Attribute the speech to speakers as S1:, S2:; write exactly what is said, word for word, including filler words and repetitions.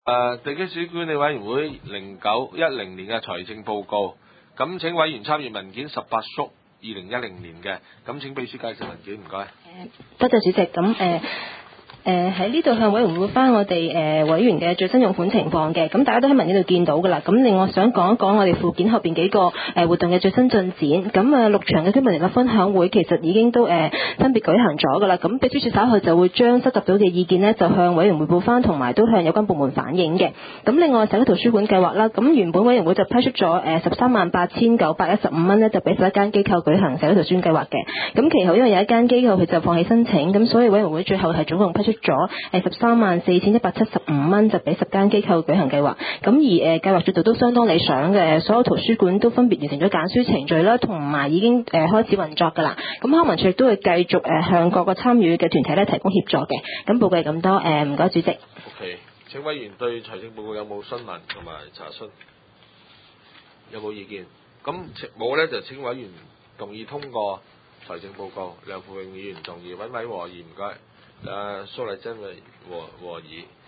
S1: 誒地區小管理委員會零九一零年嘅財政報告，咁請委員參閱文件十八叔二零一零年嘅，咁請秘書介紹文件，唔該。
S2: 多謝主席，咁誒。誒喺呢度向委員會翻我哋誒、呃、委員嘅最新用款情況嘅，咁大家都喺文件度見到㗎啦。咁另外想講一講我哋附件後邊幾個誒、呃、活動嘅最新進展。咁啊六場嘅居民嚟嘅分享會其實已經都誒、呃、分別舉行咗㗎啦。咁秘書處稍後就會將收集到嘅意見呢，就向委員匯報翻，同埋都向有關部門反映嘅。咁另外社區圖書館計劃啦，咁原本委員會就批出咗誒十三萬八千九百一十五蚊呢，就俾十一間機構舉行社區圖書館計劃嘅。咁其後因為有一間機構佢就放棄申請，咁所以委員會最後係總共批出咗誒十三萬四千一百七十五蚊，就俾十間機構舉行計劃。咁而誒、呃、計劃進度都相當理想嘅，所有圖書館都分別完成咗揀書程序啦，同埋已經誒、呃、開始運作㗎啦。咁康文署亦都會繼續誒、呃、向各個參與嘅團體咧提供協助嘅。咁報告係咁多，誒唔該主席。
S1: OK，請委員對財政報告有冇詢問同埋查詢？有冇意見？咁冇咧就請委員動議通過財政報告。梁富榮議員動議，揾位和議唔該。誒蘇麗珍委和和議。